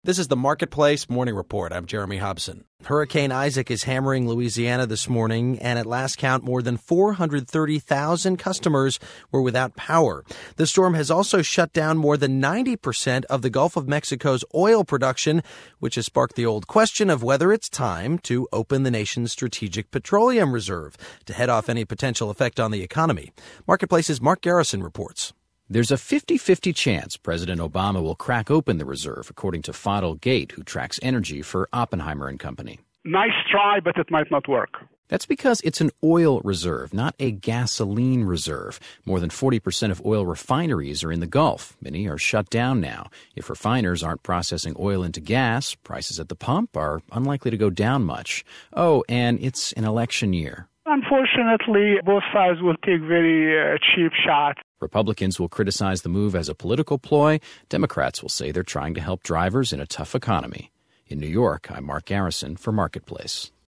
This is the Marketplace Morning Report. I'm Jeremy Hobson. Hurricane Isaac is hammering Louisiana this morning, and at last count, more than 430,000 customers were without power. The storm has also shut down more than 90% of the Gulf of Mexico's oil production, which has sparked the old question of whether it's time to open the nation's strategic petroleum reserve to head off any potential effect on the economy. Marketplace's Mark Garrison reports. There's a 50-50 chance President Obama will crack open the reserve, according to Fadil Gate, who tracks energy for Oppenheimer and Company. Nice try, but it might not work. That's because it's an oil reserve, not a gasoline reserve. More than 40% of oil refineries are in the Gulf. Many are shut down now. If refiners aren't processing oil into gas, prices at the pump are unlikely to go down much. Oh, and it's an election year. Unfortunately, both sides will take very cheap shots. Republicans will criticize the move as a political ploy. Democrats will say they're trying to help drivers in a tough economy. In New York, I'm Mark Garrison for Marketplace.